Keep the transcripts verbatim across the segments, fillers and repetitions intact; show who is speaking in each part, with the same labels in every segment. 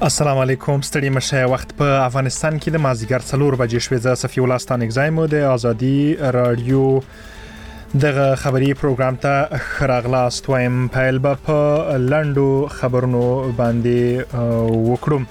Speaker 1: السلام علیکم ستړي مشه وخت په افغانستان کې د مازیګر څلور بجې شوې ز صفي الله ستانګزایمو د ازادي رادیو دغه خبري پروګرام ته خراغلاست وایم پایل په لندو خبرونو باندې وکړم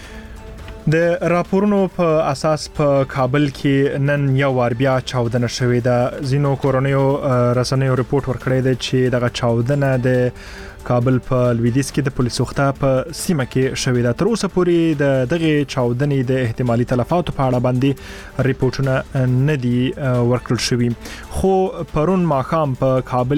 Speaker 1: د راپورونو په اساس په کابل کې نن یو وار بیا چاودنه شوې ده زینو کورونیو رسنیو ریپورت ورکړی دی چې دغه چاودنه د کابل په لویدیځ کې د پولیسو خطا په سیمه کې شوې ده تر اوسه پورې د دغه چاودنې د احتمالي تلفاتو په اړه باندې ریپورتونه نه دي ورکړل شوي خو پرون ماښام په کابل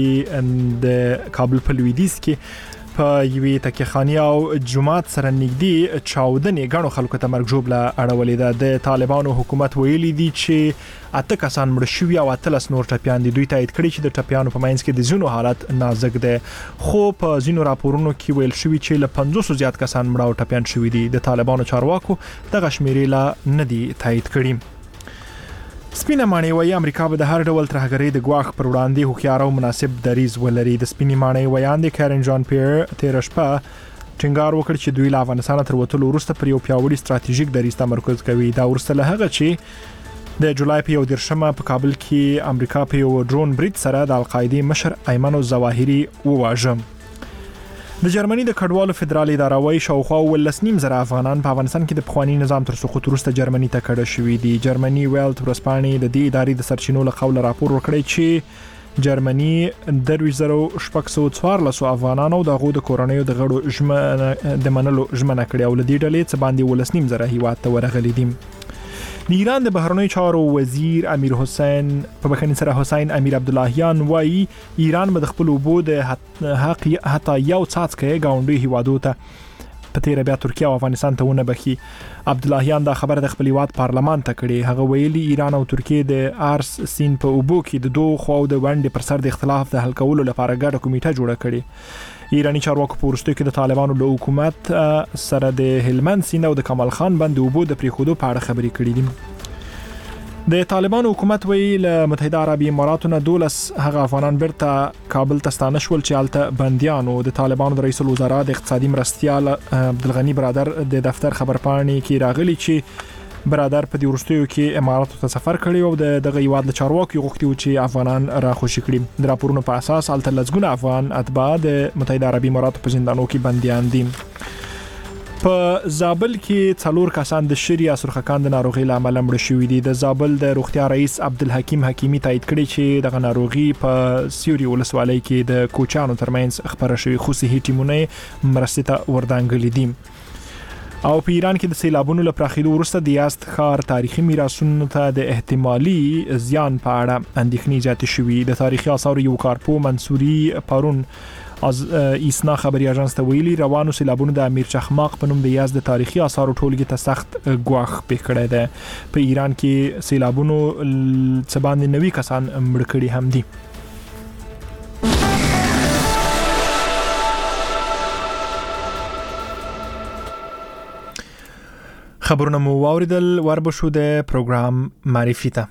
Speaker 1: کې د کابل په لویدیځ کې په یوې تکیخاني او جماعت سره نږدې چاودنې غنو خلکو ته مرګ جوړه اړولې ده د طالبانو حکومت ویلي دي چې اته کسان مړ شوي او اتلس نور ټپيان دي دوی تایید کړي چې د ټپيانو په مینځ کې د زینو حالت نازک ده خو په زینو راپورونو کې ویل شوی چې له پنځوس زیات کسان مړ او ټپيان شوي دي د طالبانو چارواکو دغه شمیرې لا نه دي تایید کړي سپینه مانی وای امریکا به د هر ډول ترهګرۍ د ګواښ پر وړاندې هوښیار او مناسب دریز ولري د سپینې مانی ویان د کارن جان پیر تیر شپه ټینګار وکړ چې دوی له افغانستان تر وټلو وروسته پر یو پیاوړي ستراتیژیک دریز تمرکز کوي دا ورسته له هغه چې د جولای په یو دیرشمه په کابل کې امریکا په یو ډرون برید سره د القاعده مشر ایمن الظواهری وواژه د جرمني د کډوالو فدرالي اداره وايي شاوخوا ولسنیم زره افغانان په افغانستان کې د پخوانی نظام تر سقوط وروسته جرمني ته کډه شوي دي جرمني ویلت ورسپانې د دې ادارې د سرچینو له قوله راپور ورکړی چې جرمني د دوه زره شپږ سوه څوارلس افغانانو د غو د کورونیو د غړو ژمنه د منلو ژمنه کړې او لدې ډلې څخه باندې ولسنیم زره هیواد ته ورغلي دي د ایران د بهرنیو چارو وزیر امیر حسین په بخښنې سره حسین امیر عبداللهیان وایي ایران به د خپل وبو د حق حتی یو څاڅکی گاونډي هیوادو ته په تیر بیا ترکیه او افغانستان ته ونه بخي عبداللهیان دا خبره د خپل هیواد پارلمان ته کړي هغه ویلي ایران او ترکیه د ارس سین په وبو کې د دوه خواو د ونډې پر سر د اختلاف د حل کولو لپاره ګډه کمیټه جوړه کړي ایرانی چارواکو په ورستو کې د طالبانو له حکومت سره د هلمند سیند او د کمال خان بند وبو د پریخودو په اړه خبرې کړې دي د طالبانو حکومت وی له متحده عربی اماراتو نه دولس هغه افغانان برته کابل ته ستانه شول چې الته بنديانو د طالبانو د رئیس الوزرا د اقتصادي مرستيال عبدالغنی برادر د دفتر خبرپاڼې کې راغلي چې برادر په دې ورستیو کې اماراتو ته سفر کړی او د دغه یواد له چارواکو غوښتي چې افغانان راخوشي کړي د راپورونو په اساس الته لزګونه افغان اتباع د متحده عربی اماراتو په زندانونو کې بنديان دي په زابل کې څلور کسان د شری اسرخکان د ناروغي لامل مړ شوي دي د زابل د روغتیا رئیس عبدالحکیم حکیمی تایید کړی چې دغه ناروغي په سیوري ولسوالۍ کې د کوچانو ترمنځ خبره شوې خو صحي ټیمونه مرستې ته وردانګلي دي او په ایران کې د سیلابونو له پراخېدو وروسته د یزد ښار تاریخي میراثونو ته د احتمالي زیان په اړه اندېښنې زیاتې شوي د تاریخي آثارو یو کارپو منصوري پرون از ایسنا خبري اژانس ته ویلي روانو سیلابونو د امیر چخماق په نوم د یزد تاریخي آثارو ټولګي ته سخت ګواښ پېښ کړی دی په ایران کې سیلابونو څه باندې نوي کسان مړ کړي هم دي خبرونه مو واوریدل وربشو د پروګرام معرفي ته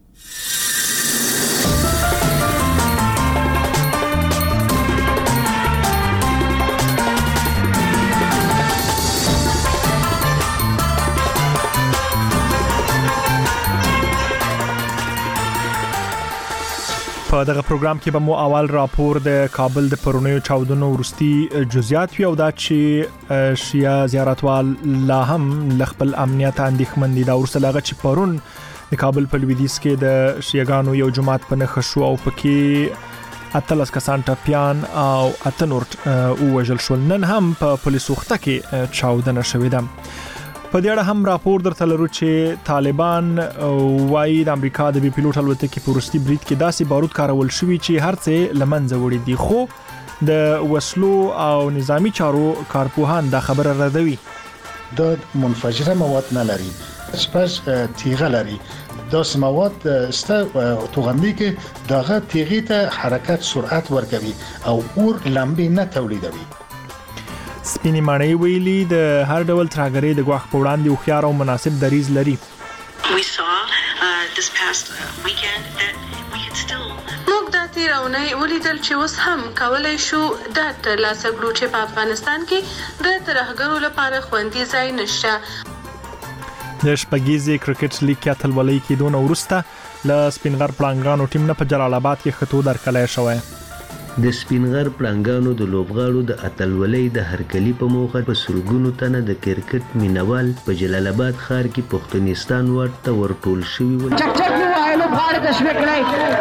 Speaker 1: په دغه پروګرام کې به مو اول راپور د کابل د پرونیو چاودنو ورستي جزئیات وی او دا چې شیا زیارتوال لا هم لخپل امنیت اندېښمن دي دا ورسره لغه چې پرون د کابل په لویدیځ کې د شیګانو یو جماعت په نخښ شو او پکې اتلس کسان ټپيان او اتنور وژل شول نن هم په پولیسو خطه کې چاودنه شوې ده په دې اړه هم راپور درته لرو چې طالبان وايي د امریکا د بي پيلوټ الوتکې په ورستي برید کې داسې بارود کارول شوی چې هر څه لمنځه وړي دي خو د وسلو او نظامی چارو کارپوهان دا خبره ردوي
Speaker 2: د منفجره مواد نه لري سپس تیغه لري دا مواد است توغندي کې دغه تیغې ته حرکت سرعت ورکوي او اور لمبې نه تولیدوي
Speaker 1: سپینې مانی ویلي د هر ډول ترهګرۍ د ګواښ په وړاندې هوښیار او مناسب دریز لري
Speaker 3: We saw uh, this past uh, weekend that we could still
Speaker 4: موږ د تیرونی ولیدل چې اوس هم کولای شو دا ترلاسه کړو چې په افغانستان کې د ترهګرو لپاره خوندي ځای نشته.
Speaker 1: د شپږیزې کرکټ لیګ کې اتلولۍ کېدون وروسته له سپینغر پړانګانو ټیم نه په جلال آباد کې خطو درکلای شوی.
Speaker 5: د سپینغر پړانګانو د لوبغاړو د اتلولۍ د هرکلي په موخه په سلګونو تنه د کرکټ مینوال په جلال آباد ښار کې پښتونستان واټ ته ورټول شوي ول. چک چک وایي لوبغاړي تشویق کړئ.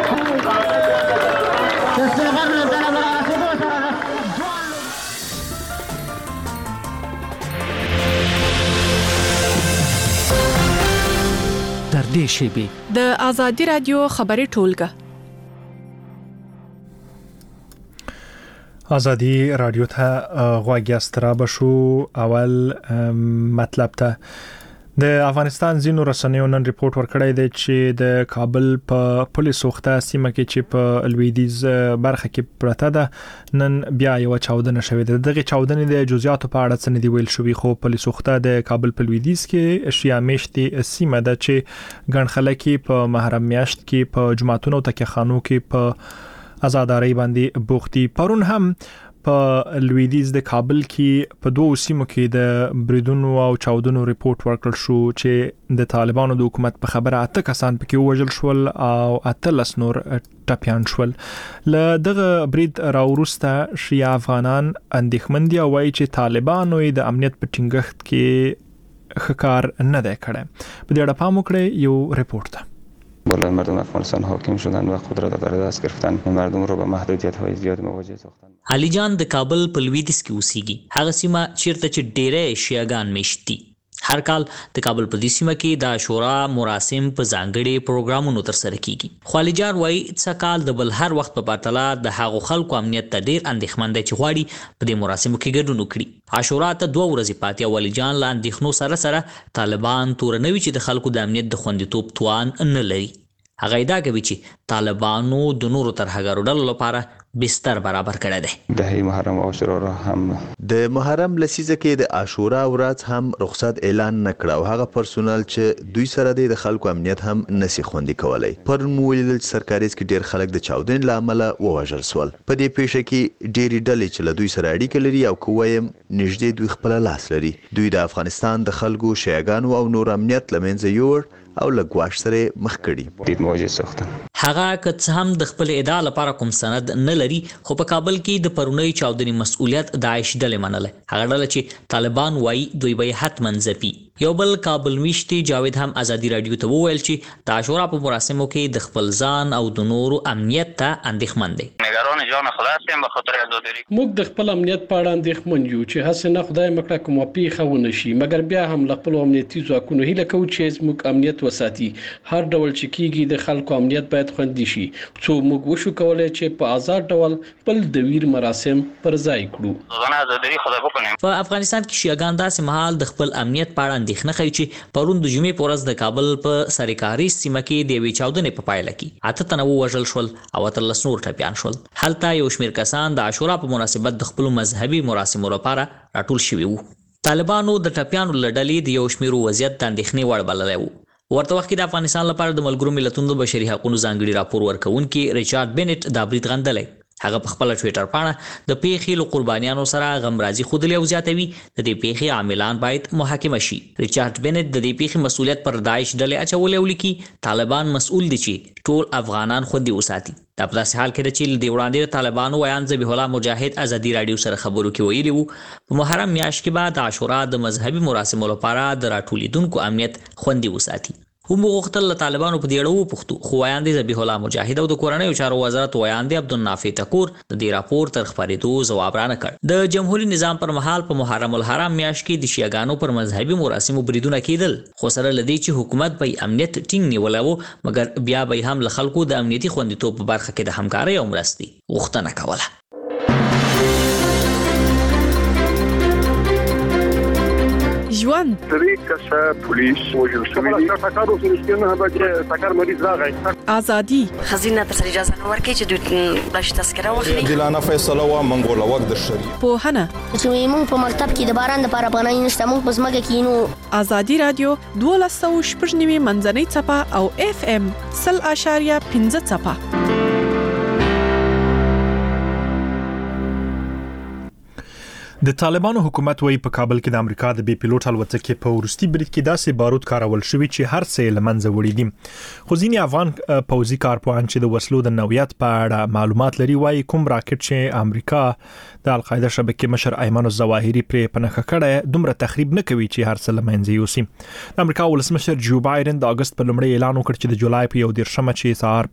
Speaker 6: تر دې شیبې
Speaker 7: د آزادي رادیو خبري ټولګه
Speaker 1: آزادی رادیو ته غواګیاست را بشو. اول مطلب ته د افغانستان ځینو رسنیو نن ریپورت ورکړی دی چې د کابل په پولیس وخته سیمه کې چې په لویدیز برخه کې پرته ده نن بیا یو چاودنه شوې ده. دغه چاودنې د جزئیاتو په اړه څه نه دی ویل شوی، خو پولیس وخته د کابل په لویدیز کې اشیا میشتي سیمه ده چې ګڼ خلک په محرم میاشت کې په جماعتونو تکخانو کې په آزاداری باندې بوختي. پرون هم په لویدیز د کابل کې په دوه سیمو کې د بریدونو او چاودنو ریپورت ورکړل شو چې د طالبانو د حکومت په خبره اته کسان پکې وژل شول او اتلس نور ټپيان شول. له دغه برید راوروسته شیا افغانان اندېښمن دي او وایي چې طالبانو د امنیت په ټینګښت کې ښکار نه دی کړی. په دې اړه پام وکړئ یو ریپورت ده.
Speaker 8: بالای مردم افغانستان حاکم شدن و قدرت در دست گرفتن مردم رو به محدودیت‌های زیاد مواجه ساختن.
Speaker 9: علي جان د کابل په لویدیځ کې اوسېږي، هغه سیمه چیرته چې ډېری شیعاګان میشت دي. هر کال د کابل په دې سیمه کې د عاشورا مراسم په ځانګړي پروګرامونو ترسره کیږي. خو علي جان وایي څه کال د بل هر وخت په پرتله د هغو خلکو امنیت ته ډېر اندېښمن دی چې غواړي په دې مراسمو کې ګډون وکړي. عاشورا ته دوه ورځې پاتې او علي جان له اندېښنو سره سره طالبان تورنوي چې د خلکو د امنیت د خوندیتوب توان نه لري. هغه ادعا کوي چې طالبانو د نورو ترهګرو ډلو لپاره بستر برابر کړی دی.
Speaker 8: د محرم او عاشورا را هم
Speaker 10: د محرم لسیزه کې د عاشورا ورځ هم رخصت اعلان نکړ او هغه پرسونل چې دوی سره د خلکو امنیت هم نسی خوندي کولای. پر مویل سرکاریز کې ډیر خلک د چاودنې لامل ووژل سول. په دې پیښه کې ډېری ډلې چې له دوی سره اړیکه لري او کویم نږدې دوی خپل لاس لري. دوی د افغانستان د خلکو شیعاګانو او نور امنیت لمنځه یوړ او لګواش سره مخ کړي.
Speaker 8: دې مواجه ساختن
Speaker 9: هغه که هم د خپل ادعا لپاره کوم سند نه لري، خو په کابل کې د پرونی چاودنې مسؤلیت داعش ډلې منله. هغه ډله چې طالبان وایي دوی به حتما ځپي. یو بل کابل میشتي جاوید هم آزادي رادیو ته وویل چې د عاشورا په مراسمو کې د خپل ځان او د نورو امنیت ته اندېښمن دي.
Speaker 11: نگران جان خلاص یم به خاطر آزادی.
Speaker 12: موږ د خپل امنیت په اړه اندېښمن یو چې هڅه نه خدای مکړه کوم پیښه ونه شي، مګر بیا هم له خپل امنیتي ځواکونو هیله کوو چې موږ امنیت وساتي. هر ډول چې کیږي د خلکو امنیت باید خوندي شي، څو موږ وشو کولای چې په آزاد ډول خپل د ویر مراسم پر ځای کړو.
Speaker 9: په افغانستان کې شیعاګان داسې مهال د خپل امنیت په اړه اندېښنه کوي چې پرون د جمعې په ورځ د کابل په سرکاري سیمه کې د یوې چاودنې په پایله کې اته تنه ووژل شول او اتلس نور ټپیان شول. هلته یو شمېر کسان د عاشورا په مناسبت د خپلو مذهبي مراسمو لپاره راټول شوي وو. طالبانو د ټپیانو له ډلې د یو شمېرو وضعیت د اندېښنې وړ بللی و. ورته وخت کې د افغانستان لپاره د ملګرو ملتونو د بشري حقوقو ځانګړي راپور ورکوونکي ریچارډ بینټ دا برید غندلی. هغه په خپل ټویټر پاڼه د پیښې له قربانیانو سره غمرازي خوده او زیاتوي د دې پیښې عاملان باید محاکمه شي. ریچارډ بینټ د دې پیښې مسؤلیت پر داعش ډلې اچولې او لیکي طالبان مسؤل دي چې ټول افغانان خوندي وساتي. دا په داسې حال کې چې د وړاندې طالبانو ویان ذبیح الله مجاهد آزادي رادیو سره خبرو کې ویلي وو په محرم میاشت کې بعد عاشورا د مذهبي مراسمو لپاره د راټولیدونکو امنیت خوندي وساتي. هم غوښتل له طالبانو په دې اړه وپوښتو، خو ویاندې ذبیح الله مجاهد او د کورنیو چارو وزارت ویاندې عبدالنافع تکور د دې راپور تر خپرېدو ځواب رانه کړ. د جمهوریت نظام پر مهال په محرم الحرام میاشت کې د شیعاګانو پر مذهبي مراسمو بریدونه کېدل، خو سره له دې چې حکومت به امنیت ټینګ نیولی و، مګر بیا به هم له خلکو د امنیتي خوندیتوب په برخه کې د همکارۍ او مرستې غوښتنه کوله.
Speaker 7: ژوند
Speaker 6: درې کسه پولیس وژل شوي دي ټاکارو سره نه بچي ټاکار مریض راغی
Speaker 7: ازادي
Speaker 13: خزینه تر اجازه نه ورکړي چې دوی بلش تذکره واخلي
Speaker 14: ګلانه فیصله وا منګوله وخت د شری
Speaker 7: په هنه
Speaker 15: چې موږ په مکتب کې د باران د پاره پناه نشته موږ په ځمکه کې نو
Speaker 7: ازادي رادیو دولسو شپږنیمه منځنۍ چپه او اف ام سل اشاریه پنځه چپه.
Speaker 1: د طالبانو حکومت وایي په کابل کې د امریکا د بي پيلوټ الوتکې په ورستي برید کې داسې بارود کارول شوی چې هر څه لمنځه وړي دي. خو ځینې افغان پوځي کارپوهان چې د وسلو د نوعیت په اړه معلومات لري وایي کوم راکټ چې امریکا د القاعده شبکې مشر ایمن الظواهري پرې پنهخه کړه دومره تخریب نه کوي چې هر څه لمنځه یوسي. د امریکا ولسمشر جو بایدن د اگست په لومړي اعلان وکړ چې د جولای په یو دیرشمه چې سهار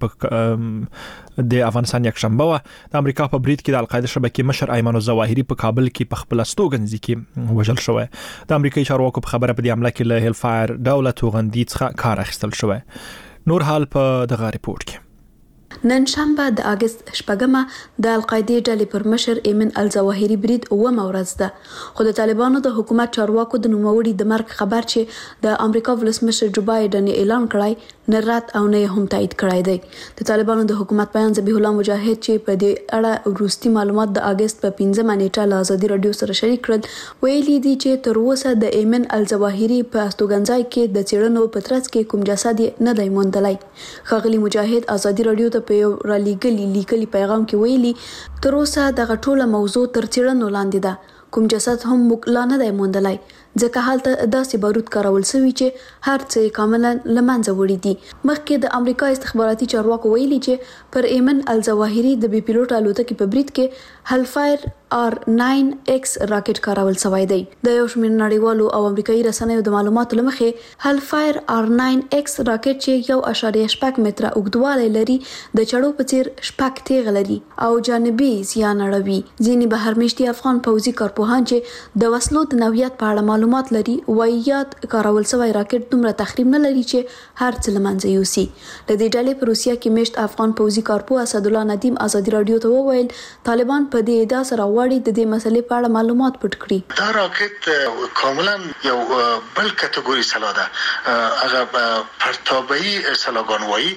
Speaker 1: په د افغانستان یک شنبه و د امریکا په برید کې د القاعده شبکې مشر ایمن الظواهري په کابل کې په خپل استوګنځي کې وژل شوی. د امریکایي چارواکو په خبره په دې حمله کې له هیل فایر دولت توغندي څخه کار اخیستل شوی. نور حال په دغه ریپورت کې
Speaker 16: نن شنبه د اگست شپږمه د القاعده ډلې پر مشر ایمن الظواهري برید اومه ورځ ده خو د طالبانو د حکومت چارواکو د نوموړي د مرګ خبر چې د امریکا ولسمشر جو بایدن اعلان کړای نه رات او نه هم تایید کړای دی. د طالبانو د حکومت بیان ذبیح الله مجاهد چې په دې اړه وروستي معلومات د اگست په پنځمه نیټه له ازادي رادیو سره شریک کړل ویلي دي چې تر اوسه د ایمن الظواهري په استوګنځای کې د چیرنو په ترڅ کې کوم جسد نه دی موندلای. خغلی مجاهد ازادي رادیو ته په یو را لیکلي لیکلي پیغام کې ویلي تر اوسه دغه ټوله موضوع تر څېړنو لاندې ده کوم جسد هم موږ لا نه دی موندلای ځکه حالته داسې بارود کارول شوی چې هر څه کاملا لمنځه وړي دي. مخکې د امریکا استخباراتي چارواکو ویلي چې پر ایمن الظواهري د بي پيلوټ الوتکې په برید کې هلفایر آر ناین ایکس راکټ کارول شوی دی. د یو شمېر نړیوالو او امریکایي رسنیو د معلوماتو لمخې هلفایر آر ناین ایکس راکټ چې یو اشاریه شپږ متره اوږدوالی لري د چړو په څیر شپږ تیغ لري او جانبي زیان اړوي. ځینې بهرمشتي افغان پوځي کارپوهان چې د وسلو د نوعیت په اړه معلومات لري وایي یاد کارول شوی راکټ دومره تخریب نه لري چې هر څه لمنځه یوسي. د دې ډلې په روسیه کې مشت افغان پوځي کارپوه اسد الله ندیم ازادي رادیو ته وویل طالبان په دې ادعا سره غواړي د دې مسلې په اړه معلومات پټ کړي.
Speaker 2: دا راکټ کاملا یو بل کټګوري سلا ده هغه پرتابي سلاګان وایي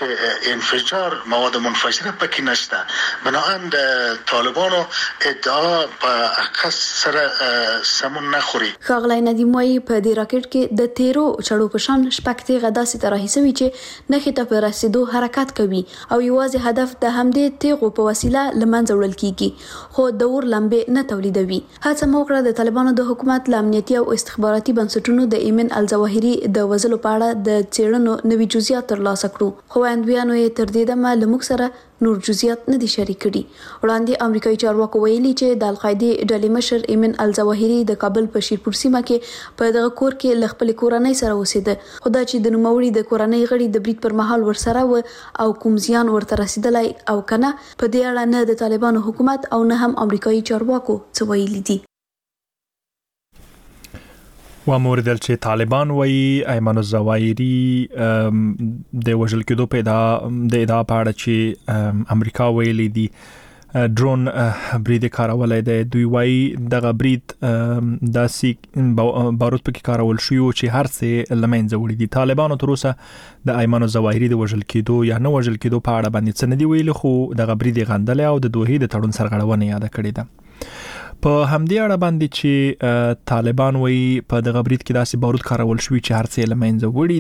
Speaker 2: چې انفجار مواد منفجره پکې نشته بناهن د طالبانو ادعا په اکثر سره سمون نه خوري.
Speaker 16: خغلی ندیم وایي په دې راکټ کې د تیرو چړو په شان شپږ تیغه داسې طرحې شوي چې نښې ته په رسیدو حرکت کوي او یوازې هدف د همدې تیغو په وسیله لمنځه وړل کیږي خو د اور لمبې نه تولیدوي. هڅه مو وکړه د طالبانو د حکومت له امنیتي او استخباراتي بنسټونو د ایمن الظواهري د وژلو په اړه د څېړنو نوي جزئیات ترلاسه کړو خو وړاندویانو یې تر دې دمه له موږ سره نور جزئیات نه دي شریک کړي. وړاندې امریکایي چارواکو ویلي چې د القاعده ډلې مشر ایمن الظواهري د کابل په شیرپور سیمه کې په دغه کور کې ل خپل کورنۍ سره اوسېده خو دا چې د نوموړي د کورنۍ غړي د برید پر مهال ورسره و او کوم زیان ورته رسیدلی او کنه په دې اړه نه د طالبانو حکومت او نه هم امریکایي چارواکو څه ویلي دي.
Speaker 1: و موردل چې طالبان وایي ایمن الظواهري د وژل کېدو په ادعا د ادعا په اړه چې امریکا ویلي دي ډرون برید کارولای دی. دوی وایي دغه برید داسې بارود پکې کارول شوی چې هر څه لمنځه وړي دي. طالبانو تر اوسه د ایمن الظواهري د وژل کېدو یا نه وژل کېدو په اړه باندې څه نه دی ویلي خو دغه برید غندل او د دوه د تړون سرغړونه یاد کړې ده. په همدې اړه باندې چې طالبان وایي په دغه برید کې داسې بارود کارول شوی چې هر څه لمنځه وړي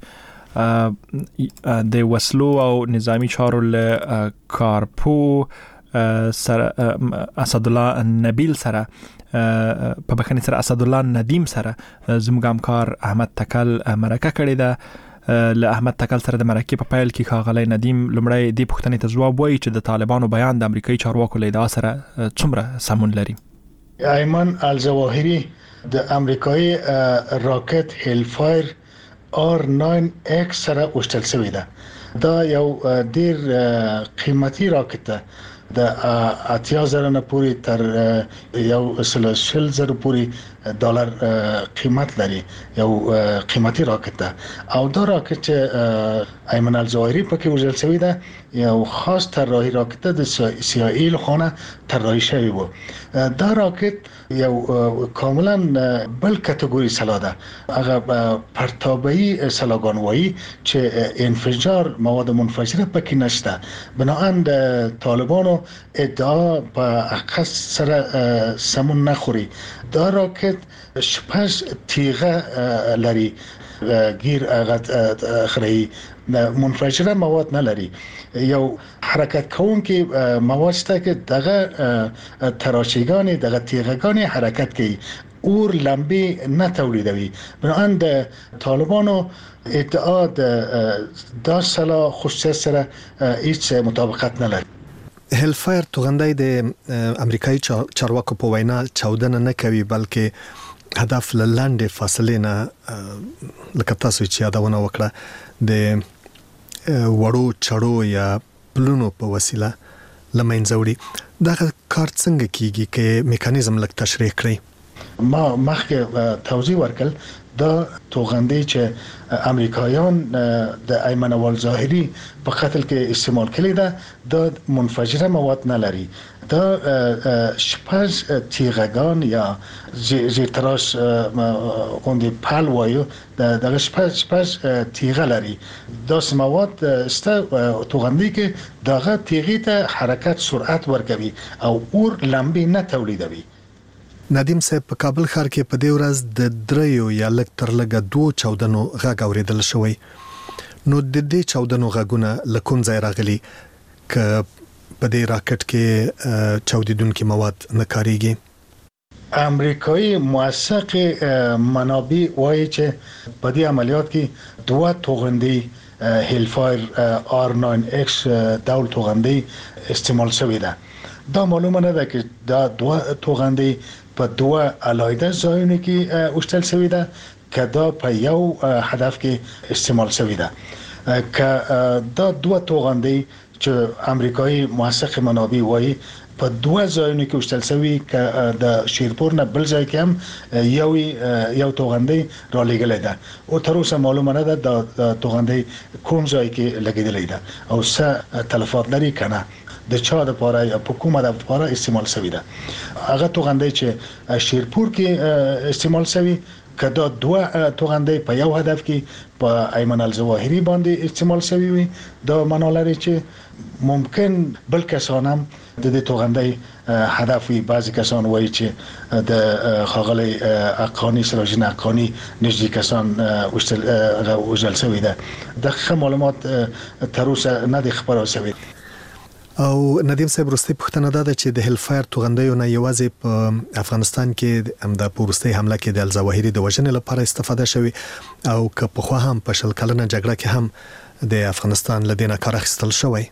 Speaker 1: دي د وسلو او نظامی چارو له کارپو سره اسد الله نبیل سره په بخښنې سره اسد الله ندیم سره زموږ همکار احمد تکل مرکه کړې ده. له احمد تکل سره د مرکه په پیل کې ښاغلی ندیم لومړی دې پوښتنې ته ځواب وایي چې د طالبانو بیان د امریکایي چارواکو له ادعا سره څومره سمون لري.
Speaker 2: ایمن الظواهري د امریکایي راکټ هیلفایر آر ناین ایکس سره وشتل شوی ده. دا یو ډیر قیمتي راکټ ده د اتیا زره نه پورې تر یو سل شل زره پورې ډالر قیمت لري یو قیمتي راکټ ده او دا راکټ ایمن الظاهری پکې وژل شوی ده یو خاص طراحي راکټ د سی آی ای لخوا طراحي شوی و دا راکټ یو کاملا بل کټګوري سلاح ده هغه پرتابي سلاحګان وایي چې انفجار مواد منفجره پکې نشته بنابراین د طالبانو ادعا په حقیقت سره سمون نخوري دا راکټ شپږ تیغه لري غیر هغه خري منفجره مواد نه لري یو حرکت کوونکی مواد شته که دغه تراشیگان دغه تیغگان حرکت کوي اور لمبه نه تولیدوي بنابراین د طالبانو ادعا د سلا خصوصیت سره هیڅ مطابقت نه لري
Speaker 17: هلفایر توغندای د امریکایي چارواکو په وینا چاودنه نه کوي بلکې هدف لاندې فاصله نه لکه تاسو چې یادونه وکړه د وړو چړو یا پلونو په وسیله لمنځوړي دا کار څنګه کیږي چې میکانیزم لک تشریح کړئ
Speaker 2: ما مخکې توضیح ورکړ دا توغندې چې امریکایان د ایمن الظاهری په قتل کې استعمال کړي ده د منفجره مواد نه لري دا شپږ تیغگان یا زیر تراش غوندي پل وایو دغه شپږ شپږ تیغه لري دا مواد است توغندې کې دغه تیغې ته حرکت سرعت ورکوي او اور لمبه نه تولیدوي
Speaker 17: ندیم صاحب په کابل ښار کې په دې ورځ د دریو یا لږ تر لږه دوه چاودنو غږ اوریدل شوی نو د دې چاودنو غږونه له کوم ځای راغلي ک په دې راکټ کې چاودیدونکو مواد نه کاریږي
Speaker 2: امریکایی موثق منابع وایي چې په دې عملیات کې دوه توغندې هیلفایر آر ناین ایکس ډول توغندې استعمال شوې ده دا معلومه نه ده چې دا دوه توغندې په دوه علایده ځایونو کې وشتل شوې ده که دا په یو هدف کې استعمال شوې ده که دا دوه توغندې چې امریکایی موثق منابع وایي په دوه ځایونو کې وشتل شوی که د شیرپور نه بل ځای کې هم یو یو توغندې را لګلې ده او تر اوسه معلومه نه ده د توغندې کوم ځای کې لګیدلې ده او څه تلفات لري کنه د چا د پاره یا په کومه د پاره استعمال شوی ده هغه توغندې چې شیرپور کې استعمال شوی کدا دوه توغندې په یو هدف کې په ایمن الظاهری باندې استعمال شوی وي دا معنا لري چې ممکن بل کسان هم د دې توغندې هدف وي بعضی کسان وایي چې د خاغلی اقانی سراجین اقانی نږدې کسان وشتل شوی ده دغه معلومات تر اوسه نه د خبرو شوی
Speaker 17: او ندیم صاحب وروستي پوښتنه ده چې د هلفایر توغندیو نه یوازې په افغانستان کې هم د پورستي حمله کې د الظاهری د وژنې لپاره استفاده شوی او که په خو هم په شل کلنه جګړه کې هم د افغانستان لدینه کار اخیستل شوی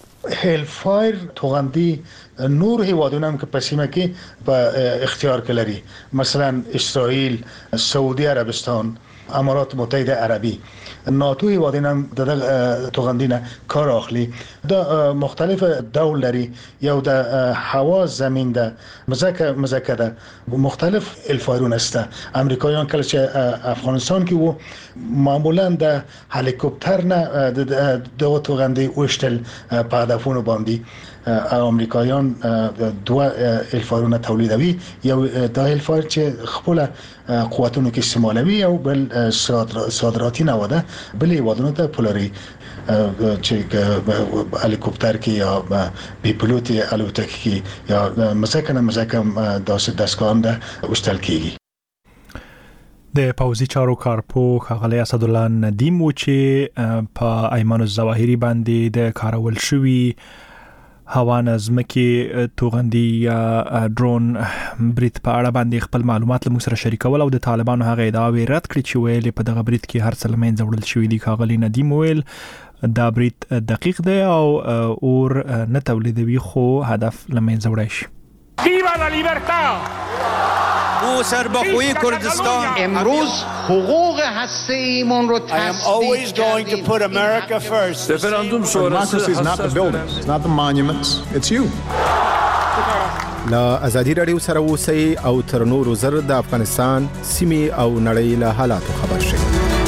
Speaker 2: هلفایر توغندی نور هیوادونه هم که په سیمه کې په اختیار کې لري مثلا اسرائیل سعودي عربستان امارات متحده عربی ناتو هیوادونه هم د توغندینه کار اخلي دا مختلف ډول لري یو د هوا زمين ده مزکه مزکه ده مختلف الفایرون است امریکایان کله چې افغانستان کې وو معمولا د هلیکوپتر نه د توغندي وشتل په هدفونو باندې امریکایان دوه الفایرونه تولیدوي یو د الفایر چې خپل قوتونو کې استعمالوي او بل صادراتی نه وده بلې ودونه ته پولري چې هلیکوپتر کې یا بي پلوټي الوتکه کې یا مسکنه مسکه داسې دستګاه ده وشتل کیږي
Speaker 1: د پوزي چارو کارپو خغلی اسد الله ندیم و چې په ایمان الظاهری باندې د کارول شوی هوان ازمکي توغندي یا ډرون بریټ په اړه باندې خپل معلومات له موږ سره شریکول او د طالبانو هغه ادعاوې رد کړې چې ویل په دغه بریټ کې هر څه لمن ځوړل شوی دی خغلی ندیم ویل دا بریټ دقیق دی او اور نه تولیدوي خو هدف لمن ځوړای شي
Speaker 18: ویوا لا لیبرتا
Speaker 19: او سربخوی کردستان
Speaker 18: امروز حقوق هسته‌ایمون رو
Speaker 19: I am always going to put America first.
Speaker 14: Referendum sonrası
Speaker 20: Democracy is not the buildings, it's not the monuments, it's you. لا ازادي رادیو سره اوسئ او تر نورو زر د افغانستان سیمې او نړۍ له حالاتو خبر شئ.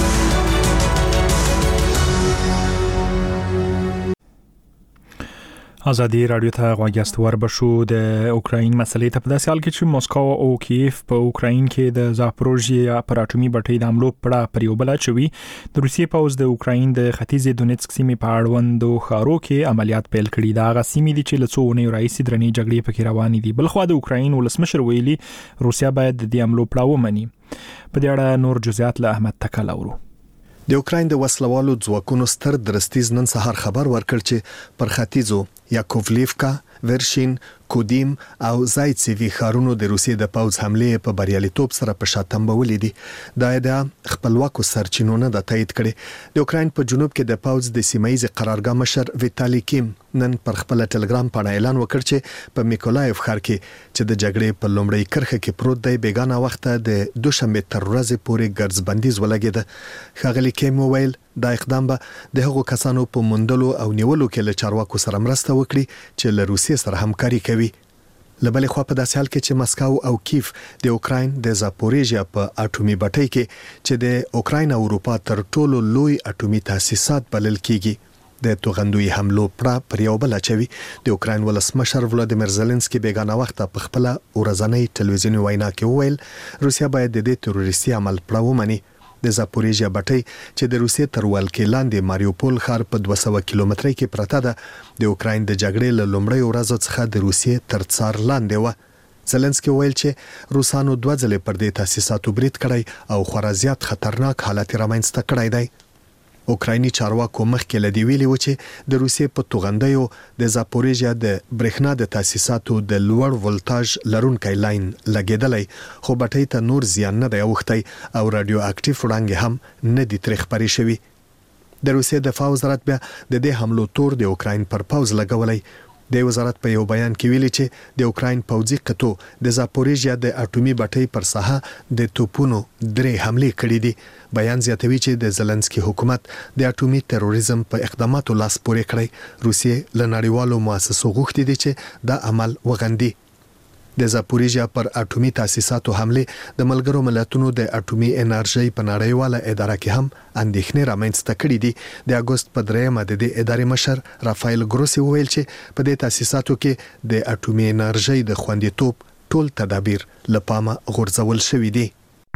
Speaker 1: ازادي رادیو ته غواړی وربشو د اوکراین مسلې ته په داسې حال کې چې مسکو او کیف په اوکراین کې د زاپروژیا پر اټومي بټۍ د حملو پړه پر یو بل اچوي. د روسیې پوځ د اوکراین د ختیځ دونیتسک سیمې په اړوندو ښارو کې عملیات پیل کړي. دا هغه سیمې دي چې له څو اونیو راهیسې درنې جګړې پکې روانې دي. بلخوا د اوکراین ولسمشر ویلي روسیا باید د دې حملو پړه ومني. په دې اړه نور جزئیات له احمد تکل اورو.
Speaker 17: د اوکراین د وسلوالو ځواکونو ستر درستیز نن سهار خبر ورکړ چې پر ختیځو یاکوفلیفکا، ورشین، کودیم او زایتسیوی ښارونو د روسیې د پوځ حمله په بریالیتوب سره په شاتم بولې دي. دا د خپلواکو سرچینو نه د تایید کړي. د اوکراین په جنوب کې د پوځ د سیمایي قرارګاه مشر ویتالی کیم نن پر خپل ټلګرام باندې اعلان وکړ چې په میکولایف ښار کې چې د جګړې په لومړۍ کرښه کې پروت دی بیگانه وخت د دوشنبه تر ورځې پورې ګرځبندیز ولګید. ښاغلی کیم وویل دا اقدام به د هغو کسانو په موندلو او نیولو کې له چارواکو سره مرسته وکړي چې له روسیې سره همکاري کوي. لبلې خو په داسې حال کې چې مسکو او کیف د اوکراین د زاپوریژیا په اټومي بټۍ کې چې د اوکراین او اروپا تر ټولو لوی اټومي تاسیسات بلل کیږي د توغندوی حملو پړه پر یو بل اچوي. د اوکراین ولسمشر ولادیمیر زيلنسکي بیگانه وخت په خپل ورځنۍ ټلویزیونی وینا کې وویل روسیا باید د دې تروریستي عمل پړه ومني. د زاپوریژیا بټۍ چې د روسیې تر ولکې لاندې ماریوپول ښار په دوه سوه کیلومترۍ کې پرته ده د اوکراین د جګړې له لومړۍ ورځو څخه د روسیې تر څار لاندې و. زيلنسکي ویل چې روسانو دوه ځلې پر دې تاسیساتو برید کړی او خورا زیات خطرناک حالت رامنځته کړی دی. اوکرایني چارواکو مخکې لدی ویلي و چې د روسیې په توغندیو د زاپوریژیا د برېښنا د تاسیساتو د لوړ ولټاژ لرونکي لاین لګیدلی خو بټۍ ته نور زیان نه دی اوښتی او رادیو اکټیو وړانګې هم نه دي ترې خپرې شوي. د روسیې دفاع وزارت بیا د دې حملو تور د اوکراین پر پوځ لګولی. د وزارت په یو بیان کې ویلي چې د اوکراین پوځي قطو د زاپوریژیا د اټومي بټۍ پر ساحه د توپونو درې حملې کړې دي. بیان زیاتوي چې د زيلنسکي حکومت د اټومي تروریزم په اقداماتو لاس پورې کړی. روسیې له نړیوالو مؤسسو غوښتي دي چې دا عمل وغندي. د زاپوریژیا پر اټومي تاسیساتو حمله د ملګرو ملتونو د اټومي انرژي په نړیواله اداره کې هم اندېښنې رامنځته کړې دي. د اگست په دریمه د دې ادارې مشر رافایل ګروسی ویل چې په دې تاسیساتو کې د اټومي انرژي د خوندیتوب ټول تدابیر لپاره غورځول شوي دي.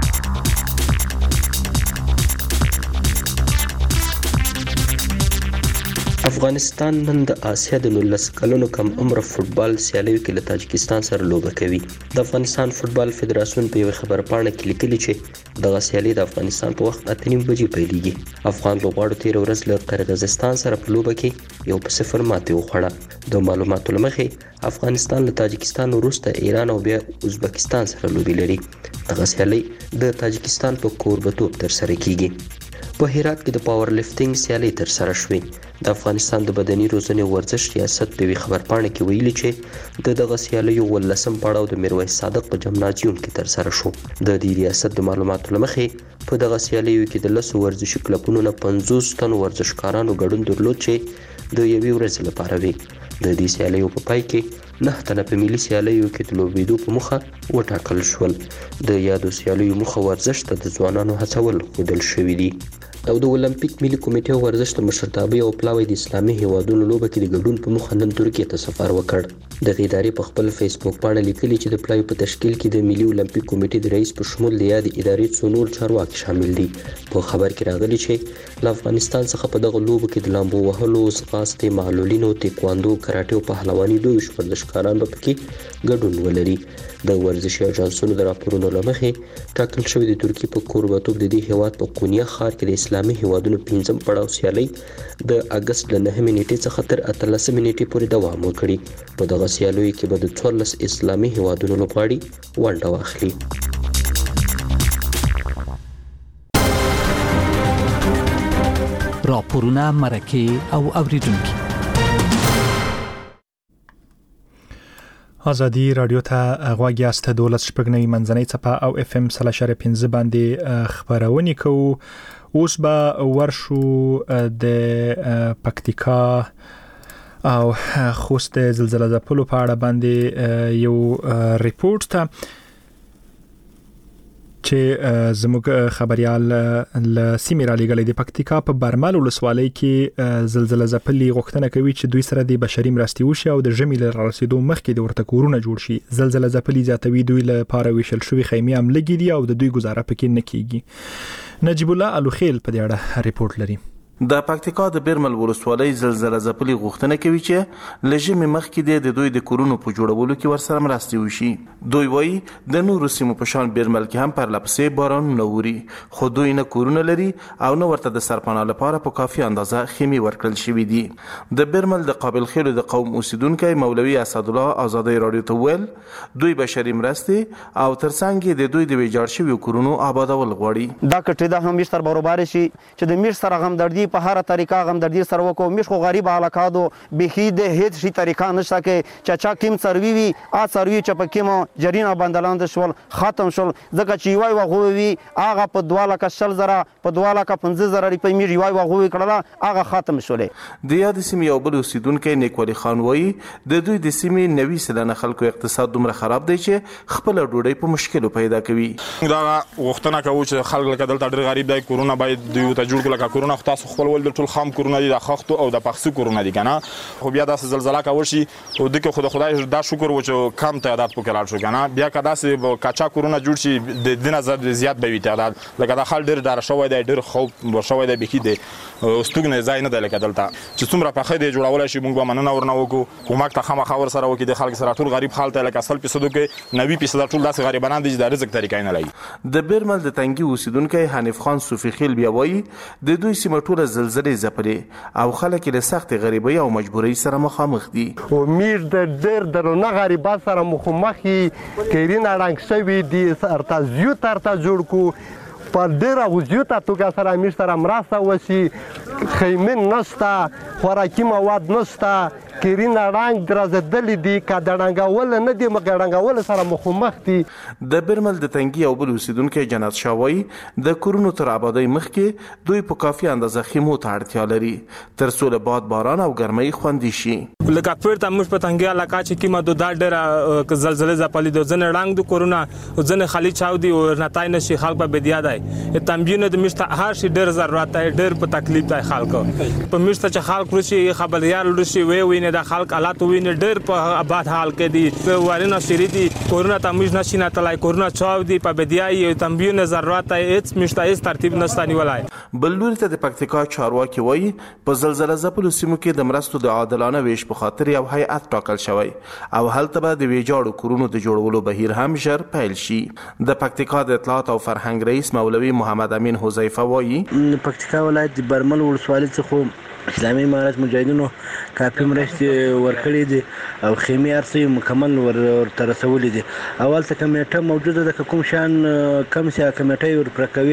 Speaker 21: افغانستان نن د آسیا د نولس کلونو کم عمر فوتبال سیالیو کې له تاجکستان سره لوبه کوي. د افغانستان فوتبال فدراسیون په یو خبر پاڼه کې لیکلي چې دغه سیالي د افغانستان په وخت اته نیم بجې پیلېږي. افغان لوبغاړو تیر ورځ له قرغیزستان سره په لوبه کې یو په صفر ماتې وخوړه. د معلوماتو له مخې افغانستان له تاجکستان وروسته ایران او بیا ازبکستان سره لوبي لري. دغه سیالي د تاجکستان په کوربتوب ترسره کیږي. په هرات کې د پاور لفټینګ سیالي ترسره شوې. د افغانستان د بدني روزنې ورزش ریاست په وی خبر پاڼه کې ویلي چې د دغه سیالیو ولسم پړاو د میرویس صادق په جمنازیوم کې ترسره شو. د دې ریاست د معلوماتو لمخې په دغه سیالیو کې د لسو ورزشي کلبونو نه پنځوس تن ورزشکارانو ګډون درلود چې د یوې ورځې لپاره وي. د دې سیالیو په پای کې نه تنه په ملي سیالیو کې د لوبېدو په موخه وټاکل شول. د یادو سیالیو موخه ورزش ته د ځوانانو هڅول ښودل شوي دي. او د اولمپیک ملي کمیټې ورزش د مشرتابه او پلاوی د اسلامي هیوادونو لوبه کې د ګډون په مخه نن ترکیه ته سفر وکړ. د ادارې په خپل فیسبوک باندې لیکلي چې د پلاوی په تشکیل کې د ملي اولمپیک کمیټې د رئیس په شمول د یاد ادارې څو نور چارواکي شامل دي. په خبر کې راغلي چې له افغانستان څخه په دغه لوبه کې د لامبو وهلو، ځغاستې، معلولینو، تیکواندو، کراټې او پهلواني دوه ورزشکاران به پکې ګډون ولري. د ورزشي اژانسونو د راپورونو له مخې ټاکل شوی د ترکیې په کوربتوب د دې هیواد په قونیه ښار کې د اسلامي هیوادونو پنځم پړاو سیالي د اگست له نهمې نیټې څخه تر اتلسمې نیټې پورې دوام وکړي. په دغه سیالیو کې به د څوارلس اسلامي هیوادونو لوبغاړي ونډه واخلي.
Speaker 22: راپورونه، مرکې او اوریدونکي.
Speaker 1: ازادي رادیو ته غواړی است دولت شپږنی منځنۍ چپه او اف ام سل اشاره پنځه باندې خبرونه کوو. اوس به ورشو د پکتیکا او خوست زلزلې ځپلو په اړه باندې یو ریپورت ته چې زموږ خبريال ل سیمه را لګلې د پکتیکا په برمل ولسوالۍ کې زلزلې ځپلې غوښتنه کوي چې دوی سره د بشري مرستې وشي او د ژمي له رسیدو مخکې د ورته کورونه جوړ شي. زلزلې ځپلې زیاتوي دوی له پاره ویشل شوی خیمه هم لګې دي او د دوی گزاره پکې نه کیږي. نجیب الله الوخیل په دې اړه ریپورت لري.
Speaker 3: د پکتیکا د برمل ولسوالۍ زلزلې ځپلې غوښتنه کوي چې لژمې مخکې د دوی د کورونو په جوړولو کې ورسره مرستې وشي. دوی وایي د نورو سیمو په شان برمل کې هم پر لپسې باران نه ووري، خو دوی نه کورونه لري او نه ورته د سرپناه لپاره په کافي اندازه خیمې ورکړل شوې دي. د برمل د قابل خیلو د قوم اوسیدونکو مولوي اسدالله آزادۍ رادیو ته ویل دوی بشري مرستې او ترڅنګ د دوی د ویجاړ شویو کورونو آبادول غواړي.
Speaker 4: دا کټه د هم مشتر برابر شي چې د مش سره غم دردي په هر طریقه غم دردی سره وکړو. مش خو غریب علاقادو بخي د هیڅ شي طریقه نشته کې چچا کیم سروي وي ا سروي چې په کیمو جرینا بندلاند شول ختم شول ځکه چې وای وغوي هغه په دواله کا شل زره په دواله کا پنځه زره ریپې می وای وغوي کړه هغه ختم شولې.
Speaker 3: د یاد سیمې یو بل اوسیدونکو نیکولي خان وایي د دوی د سیمې نوي سلنه خلکو اقتصاد دومره خراب دی چې خپل ډوډۍ په مشکلو پیدا کوي.
Speaker 14: دا وختونه کوي چې خلک لکه دلته ډېر غریب دی کورونه باید دوی ته جوړ کړل کا کورونه خو تاسو خپل ول د ټول خام کورونه دي د خښتو او د پخسو کورونه دي کنه خو بیا د زلزلہ کا ورشي او د خدای خدای دا شکر و چې کم تعداد په کلال شو کنه بیا کدا سه کاچا کورونه جوړ شي د دینه زیات به وي تعداد لکه د خل ډیر دار شوی دی ډیر خوب شوی دی بکی دی استوګنه ځای نه دی لکه دلته چې څومره په خې دی جوړول شي موږ به مننه ورنه وکړو کومک ته خامخا ور سره وکړي د خلک سره ټول غریب حالت لکه اصل په صدو کې نوي پیسې ټول داسې غریبانان دي د رزق طریقې نه لای.
Speaker 3: د بیرمل د تنګي اوسیدونکو حنیف خان صوفي خیل بیا وایي د دوی سیمه ټول زلزلې ځپلې او خلک له سخت غریبۍ او مجبورۍ سره مخامخ دي.
Speaker 23: امیر د ډېر درنه غریبات سره مخامخ کیرین اړنګ شوی دي ارتا زیو ترتا جوړ کو په ډېر او زیو توګه سره امیر سره مرسته وشي خیمه نشته خوراکي مواد نشته کیرین اړنګ درزدل دي کا دړنګول نه دي مګ دړنګول سره مخامخ دي.
Speaker 3: د برمل د تنګي او بل اوسیدونکو جنات شاوي د کورونو تر آبادی مخکې دوی په کافي اندازه خیمو ته اړتیا لري تر څو له باد باران او ګرمۍ خوندي شي.
Speaker 24: لکه پرته موږ په تنګي علاقه چې کیمه د دا ډېر زلزلې ځپلې د ځنه اړنګ د کورونه ځنه خالي چاو دي او نتای نشي خلک به بدیا دی تنبیه د مشته هر شي ډېر ضرورت دی ډېر په تکلیف دی خلکو په مشته چې خلک ورشي خبريال ورشي وی وی د خلک حالات ویني ډېر په آباد حال کې دي وارینه شری دي کورونه ته موږ نشي نه تلای کورونه چاو دي په بدیای تنبیه نه ضرورت دی هیڅ مشته هیڅ ترتیب نشته ولای.
Speaker 3: بل لوري ته د پکتیکا چارواکي وایي په زلزلې ځپلو سیمو کې د مرستو د عادلانه ویش په خاطر یو هیئت ټاکل شوی او هلته به د ویجاړو کورونو د جوړولو بهیر هم ژر پیل شي. د پکتیکا د اطلاعات او فرهنګ رئیس مولوي محمد امین حذیفه وایي
Speaker 25: پکتیکا ولایت د برمل ولسوالۍ څخه اسلامي امارت مجاهدینو کافي مرستې ورکړې دي او خیمې ارسي مکمل ور ترسولې دي. اول څه کمیټه موجوده ده کوم شان کم سي کمیټه ور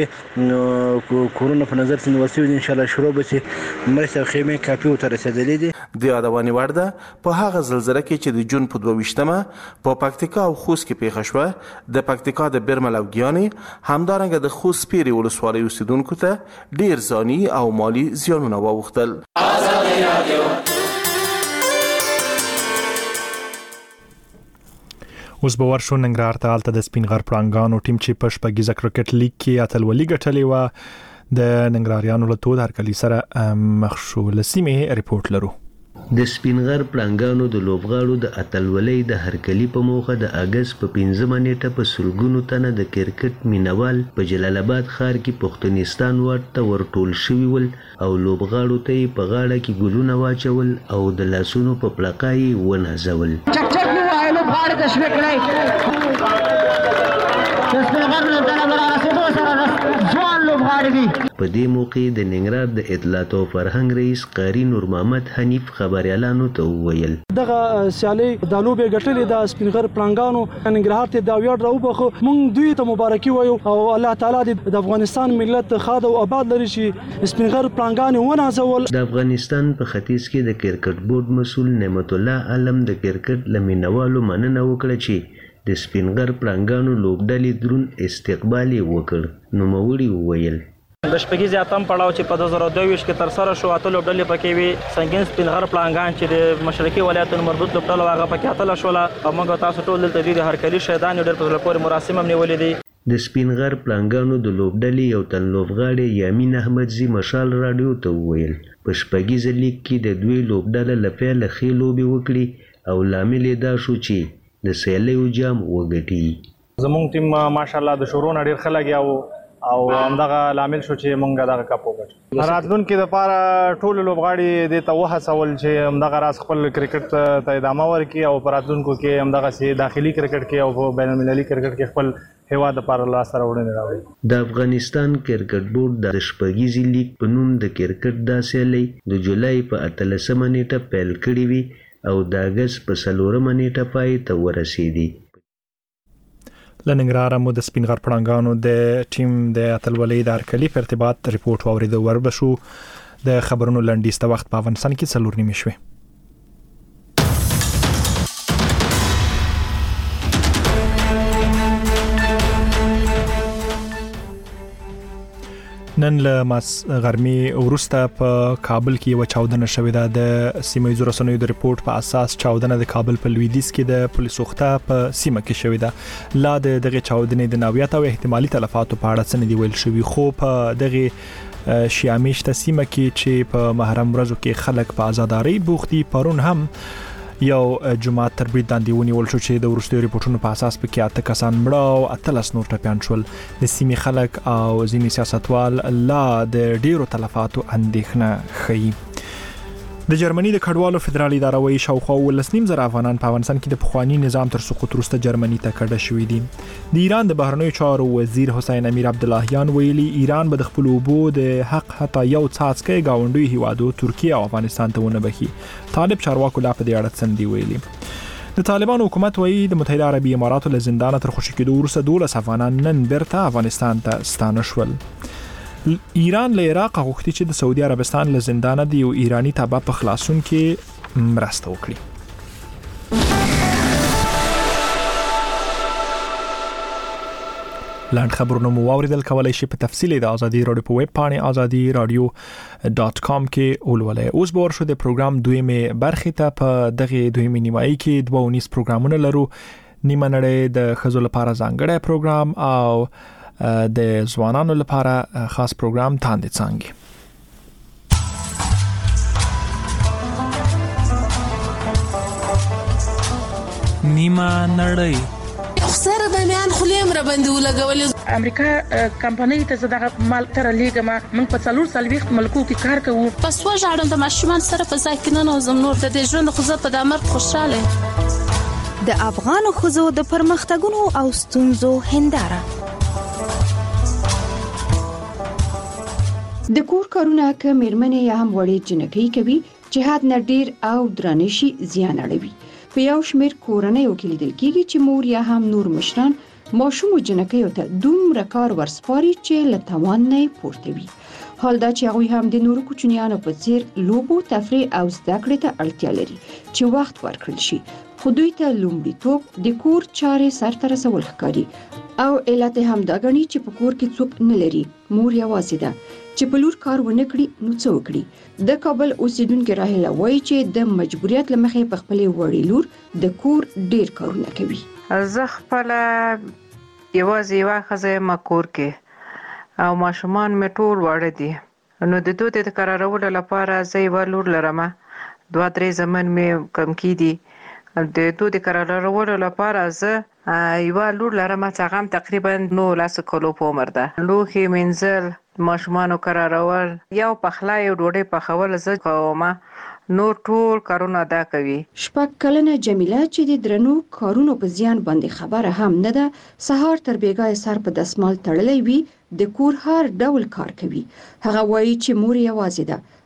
Speaker 25: پرکوي کورونه په نظر سن وسیو ان شاء الله شروع به سي مرسته خیمې کافي ترسېدلې دي.
Speaker 3: د یادونې وړ ده په هغه زلزلې کې چې د جون په دوه ویشتمه په پکتیکا او خوست کې پیښه شوه د پکتیکا د برمل او ګیاني همدارنګه د خوست پیری ولسوالۍ اوسیدونکو ته ډیر ځاني او مالی زیانونه واوښتل.
Speaker 1: اوس به ورشو ننګرهار ته هلته د سپین غر پړانګانو ټیم چې په شپږیزه کرکټ لیګ کې اتلولي ګټلې وه د ننګرهاریانو له تود هرکلي سره مخ شو. له سیمې ریپورټ لرو.
Speaker 5: د سپینغر پړانګانو د لوبغاړو د اتلولۍ د هرکلي په موخه د اگست په پنځمه نیټه په سلګونو تنه د کرکټ مینوال په جلال آباد ښار کې پښتونستان واټ ته ورټول شوي ول او لوبغاړو ته یې په غاړه کې ګلونه واچول او د لاسونو په پړقا یې ونازول.
Speaker 26: چک چک مو وایي لوبغاړي تشویق کړئ د سپینغر لوبغاړي د رسېدو سره ځوان لوبغاړي دي.
Speaker 5: په دې موقع د ننګرهار د اطلاعات او فرهنګ رئیس قاری نور محمد حنیف خبريالانو ته وویل
Speaker 27: دغه سیالي د لوبې ګټلې د سپینغر پړانګانو ننګرهار ته دا ویاړ راوبخو مونږ دوی ته مبارکي وایو او الله تعالی د افغانستان ملت خاده او آباد لري چې سپینغر پړانګان ونازول.
Speaker 5: د افغانستان په ختیځ کې د کرکټ بورډ مسول نعمت الله علم د کرکټ لمنوالو مننه وکړه چې د سپینغر پړانګانو لوبډلې درون استقبال وکړ. نو موري وویل
Speaker 6: د شپږیزې اتم پړاو چې په دوه زره دوه ویشت کې ترسره شو اته لوبډلې پکې وي سنگین سپینغر پړانګان چې د مشرقي ولایتونو مربوط لوبډله هغه پکې اتله شوله او موږ تاسو ټول دلته د هرکلي شهیدان ډېر په زړه پورې مراسم هم نیولي دي.
Speaker 5: د سپینغر پړانګانو د لوبډلې یو تن لوبغاړی یامین احمدزي مشال راډیو ته وویل په شپږیزه لیګ کې د دوی لوبډله له پیله ښې لوبې وکړي او لامل یې دا شو چې د سیالیو جام وګټي.
Speaker 8: زمونږ ټیم ماشاءالله د شروع نه ډېر ښه لګیا و او همدغه لامل شو چې مونږ دغه کپ وګټو. راتلونکي دپاره ټولو لوبغاړي دې ته وهڅول چې همدغه راز خپل کرکټ ته ادامه ورکړي او په راتلونکو کې همدغسې داخلي کرکټ کې او په بین المللي کرکټ کې خپل هیواد لپاره لاسته راوړنې راوړي.
Speaker 5: د افغانستان کرکټ بورډ د شپږیزې لیګ په نوم د کرکټ دا سیالي د جولای په اتلسمه نیټه پیل کړې وي او د اګست په څلورمه نیټه پای ته ورسېدي.
Speaker 1: له ننګرهاره مو د سپین غر پړانګانو د ټیم د اتلولۍ د هرکلي په ارتباط ریپورټ واورېدو. وربشو د خبرونو لنډیز ته وخت په افغانستان کې څلور نیمې شوې. نن له ماس غرمې وروسته په کابل کې یو چاودنه شوې ده. د سیمه ییزو رسنیو د ریپورت په اساس چاودنه د کابل په لویدیځ کې د پولیسو وخته په سیمه کې شوې ده. لا د دغه چاودنې د نوعیت او احتمالي تلفاتو په اړه څه نه دی ویل شوی، خو په دغه شیامیشته سیمه کې چې په محرم ورځو کې خلک په آزاداري بوختي، پرون هم یو جماعت تر برید لاندې ونیول شو چې د وروستیو ریپورتونو په اساس پکې اته کسان مړه او اتلس نور ټپیان شول. د سیمې خلک او ځینې سیاستوال لا د ډیرو تلفاتو اندېښنه ښیي. د جرمني د کډوالو فدرالي اداره وایي شاوخوا ولس نیم زره افغانان په افغانستان کې د پخواني نظام تر سقوط وروسته جرمني ته کډه شوي دي. د ایران د بهرنیو چارو وزیر حسین امیر عبداللهیان ویلي ایران به د خپل اوبو د حق حتی یو څاڅکی ګاونډیو هیوادو ترکیه او افغانستان ته ونه بخي. طالب چارواکو لا په دې اړه څه دي ویلي. د طالبانو حکومت وایي د متحده عربي اماراتو له زندانه تر خوشي کېدو وروسته دولس افغانان نن بیرته افغانستان ته ستانه شول. ایران له عراق غوښتي چې د سعودي عربستان له زندانه د یو ایرانی تابع په خلاصون کې مرسته وکړي. لاند خبرونه مو واوریدل، کولای شئ په تفصیل د ازادي رادیو په ویب پاڼه ازادي رادیو ډاٹ کام کې ولولئ. اوس به ورشو د پروګرام دویمه برخې ته. په دغه دویمه نیمایي کې دوه ونیس پروګرامونه لرو. نیمه نړۍ د ښځو لپاره ځانګړی پروګرام او د ځوانانو لپاره خاص پروګرام تاندې څانګې.
Speaker 9: نیمه نړۍ
Speaker 10: سره به میان خلیم را باندې ولګولې. امریکا کمپنۍ ته زداغه مال تر لیګما من په څلور سالويخت ملکو کې کار کوو.
Speaker 11: پس وژاړم د ماشومان سره په ځای کې نه نوزم نور د دې ژوند خو زه په دامر خوشاله.
Speaker 12: د افغان ښځو د پرمختګونو او ستونزو هنداره.
Speaker 13: د کور کارونه که میرمنې یا هم وړې جنکۍ کوي جهاد نه ډیر او درانه شي زیان اړوي. په یو شمېر کورنیو کې لیدل کېږي چې مور یا هم نور مشران ماشوم او جنکیو ته دومره کار ورسپاري چې له توان نه پورته وي. حال دا چې هغوی هم د نورو کوچنیانو په څیر لوبو، تفریح او زده کړې ته اړتیا لري چې وخت ورکړل شي، خو دوی ته لومړیتوب د کور چارې سرته رسول ښکاري او علت هم دا ګڼي چې په کور کې څوک نه لري، مور یوازې ده چې په لور کار ونه کړي نو څه وکړي. د کابل اوسیدونکو راهله وایي چې د مجبوریت له مخې په خپلې وړې لور د کور ډیر کارونه کوي.
Speaker 28: زه خپل یوازې یوه ښځه یم کور کې او ماشومان مې ټول واړه دي، نو د دوی د قرارولو لپاره زه یوه لور لرم، دوه درې زامن مې کم کېدي. د دوی د قرارولو لپاره زه یوه لور لرم چې هغه هم تقریبا نولس کالو په عمر ده. لوښي مینځل، ماشومانو قرارول، یو پخلی او ډوډۍ پخول زه کوم، نور ټول کارونه دا کوي.
Speaker 13: شپږ کلنه جمیله چې د درنو کارونو په زیان باندې خبره هم نه ده، سهار تر بیګای سر په دسمال تړلی وي، د کور هر ډول کار کوي. هغه وایي چې مور یوازې ده،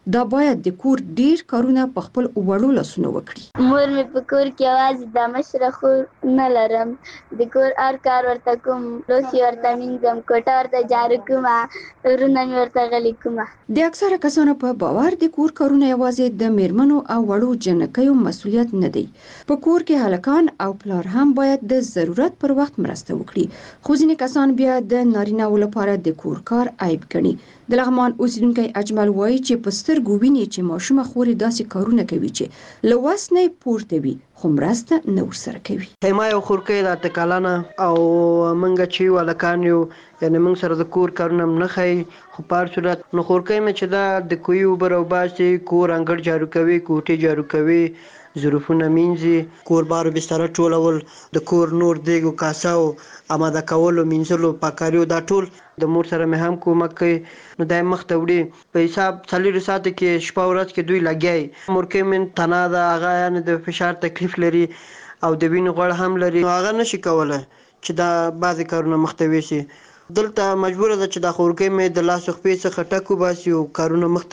Speaker 13: دا باید د کور ډیر کارونه په خپل وړو لاسونو وکړي.
Speaker 2: مور مې په کور کې یوازې د مشره خور نه لرم، د کور هر کار ورته کوم، لوښي ورته مینځم، کوټه ورته جارو کوم، ورونه مې ورته غلي کوم.
Speaker 13: د اکثره کسانو په باور د کور کارونه یوازې د میرمنو او وړو جنکیو مسولیت نه دی. په کور کې هلکان او پلار هم باید د ضرورت پر وخت مرسته وکړي، خو ځینې کسان بیا د نارینه‌و لپاره د کور کار عیب ګڼي. د لغمان اوسیدونکی اجمل وایي چې په سترګو ویني چې ماشومه خورې داسې کارونه کوي چې له وس نه پورته وي، خو مرسته نه ورسره کوي.
Speaker 7: ما یو خورکۍ د اته کلنه او موږ چې یو هلکان یو، یعنې موږ سره د کور کارونه هم نه ښایي، خو په هر صورت نو خورکۍ مې چې دا د کوهي اوبه راوباسي، کور انګړ جارو کوي، کوټې جارو کوي، ظروفونه مینځي، کور بار بستره ټولول، د کور نور دیګ او کاسه او آماده کولو، مینځلو، پاکاریو، دا ټول د مور سره مې هم کومک کوي. نو دا یې مخته وړي. په حساب څلورو ساعتو کې شپه ورځ کې دوی لګیا وي. مورکۍ مې تنه ده، هغه یعنې د فشار تکلیف لري او د وینې غوړ هم لري، نو هغه نشي کولی چې دا بعضې کارونه مخته ویسي. دلته مجبوره ده چې دا خورکۍ مې د لاسو خپې څخه ټک وباسي او کارونه مخته